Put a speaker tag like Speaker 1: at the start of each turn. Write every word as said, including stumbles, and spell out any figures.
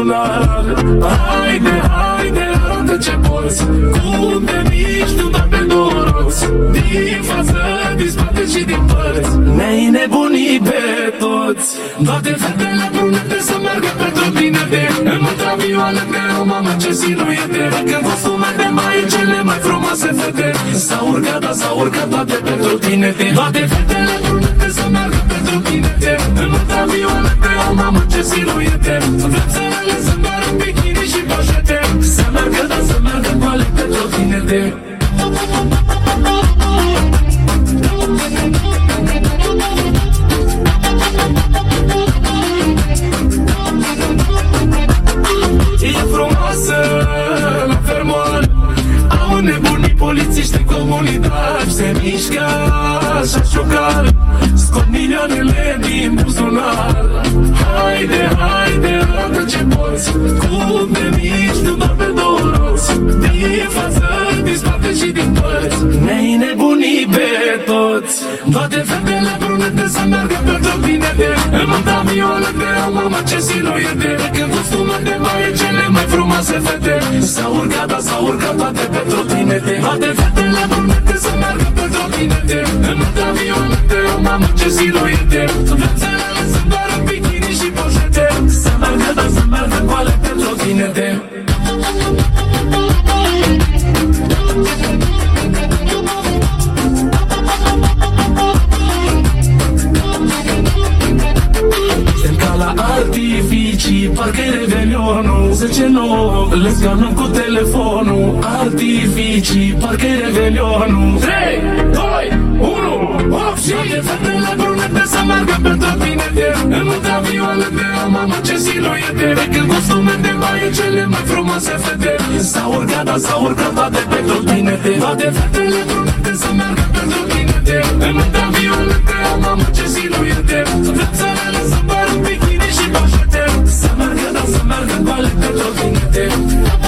Speaker 1: buzunar. Haide, haide, arată ce poți, cum de mici, tu doar pe două roți. Din față, din spate și din părți, ne-ai nebunit pe toți. Toate fetele brunete să meargă pe trotinete, în ultraviolet greu, mamă ce siluete. Când costume de mai cele mai frumoase fete, s-au urcat, da, s-au urcat toate pe trotinete. Toate fetele brunete să meargă pe trotinete, în ultraviolet greu, mamă ce siluete. Frățărele să meargă în bikini și poșete, să meargă, da, să meargă goale pe trotinete. E frumoasă la fermoar, au nebunit polițiști în comunitate. Se mișcă așa șocar, scot milioanele din buzunar. Haide, haide, arată ce poți, cum de mici, tu doar pe două roți. Din față, din spate și din părți, ne-ai nebunit pe toți. Toate fetele brunete să meargă pe trotinete, în ultraviolet greu, mamă ce siluete. Când costume de baie cele mai frumoase fete, s-au urcat, da, s-au urcat toate pe trotinete. Toate fetele brunete să meargă pe trotinete, în ultraviolet greu, mamă ce siluete. Frățărele sunt doar în bikini și poșete, să meargă, da, să meargă goale pe trotinete. Artificii, parcă-i revelionul. Zece nouă, le scanăm cu telefonul. Artificii, parcă-i revelionul. Trei, doi, unu, opt și toate fetele brunete să meargă pe trotinete, în ultraviolet greu, mamă ce siluete. Când costume de baie cele mai frumoase fete, s-au urcat, da, s-au urcat toate pe trotinete. Toate fetele brunete să meargă pe trotinete, în ultraviolet greu, mamă ce siluete. Frățărele să meargă în bikini și poșete, să meargă, da, să meargă goale pe trotinete.